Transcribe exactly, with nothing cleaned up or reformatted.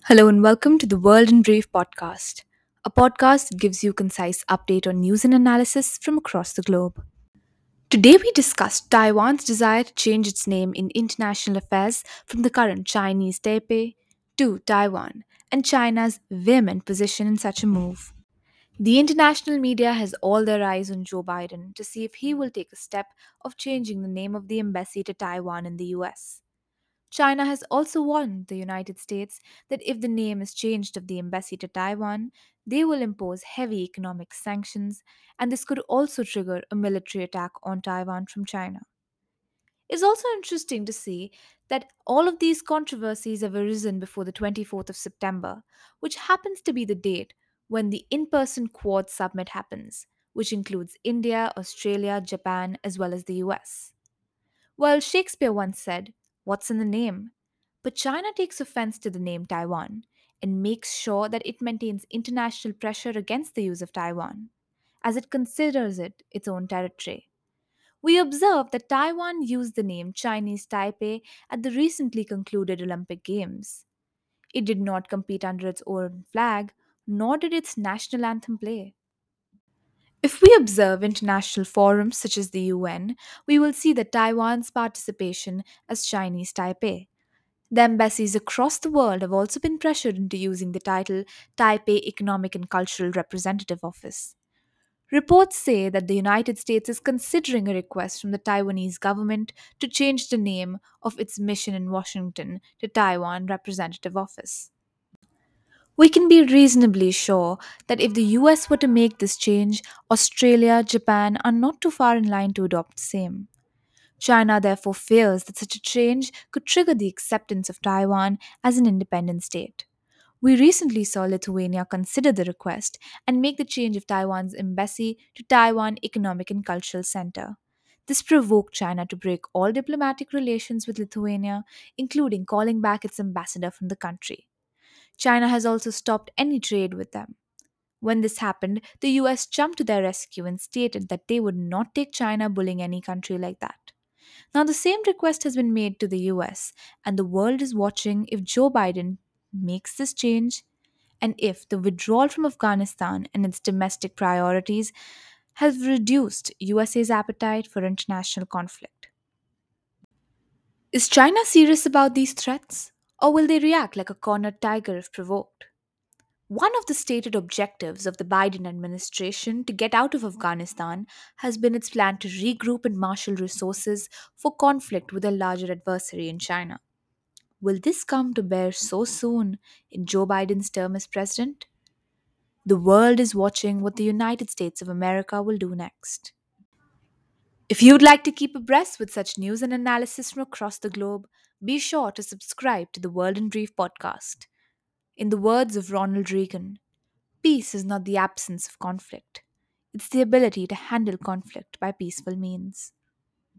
Hello and welcome to the World in Brief podcast, a podcast that gives you concise update on news and analysis from across the globe. Today we discuss Taiwan's desire to change its name in international affairs from the current Chinese Taipei to Taiwan and China's vehement position in such a move. The international media has all their eyes on Joe Biden to see if he will take a step of changing the name of the embassy to Taiwan in the U S. China has also warned the United States that if the name is changed of the embassy to Taiwan, they will impose heavy economic sanctions, and this could also trigger a military attack on Taiwan from China. It's also interesting to see that all of these controversies have arisen before the twenty-fourth of September, which happens to be the date when the in person Quad summit happens, which includes India, Australia, Japan, as well as the U S. Well, Shakespeare once said, "What's in the name?" But China takes offense to the name Taiwan and makes sure that it maintains international pressure against the use of Taiwan, as it considers it its own territory. We observe that Taiwan used the name Chinese Taipei at the recently concluded Olympic Games. It did not compete under its own flag, nor did its national anthem play. If we observe international forums such as the U N, we will see that Taiwan's participation as Chinese Taipei. The embassies across the world have also been pressured into using the title Taipei Economic and Cultural Representative Office. Reports say that the United States is considering a request from the Taiwanese government to change the name of its mission in Washington to Taiwan Representative Office. We can be reasonably sure that if the U S were to make this change, Australia, Japan are not too far in line to adopt the same. China therefore fears that such a change could trigger the acceptance of Taiwan as an independent state. We recently saw Lithuania consider the request and make the change of Taiwan's embassy to Taiwan Economic and Cultural Center. This provoked China to break all diplomatic relations with Lithuania, including calling back its ambassador from the country. China has also stopped any trade with them. When this happened, the U S jumped to their rescue and stated that they would not take China bullying any country like that. Now, the same request has been made to the U S, and the world is watching if Joe Biden makes this change and if the withdrawal from Afghanistan and its domestic priorities has reduced U S A's appetite for international conflict. Is China serious about these threats, or will they react like a cornered tiger if provoked? One of the stated objectives of the Biden administration to get out of Afghanistan has been its plan to regroup and marshal resources for conflict with a larger adversary in China. Will this come to bear so soon in Joe Biden's term as president? The world is watching what the United States of America will do next. If you'd like to keep abreast with such news and analysis from across the globe, be sure to subscribe to the World in Brief podcast. In the words of Ronald Reagan, peace is not the absence of conflict, it's the ability to handle conflict by peaceful means.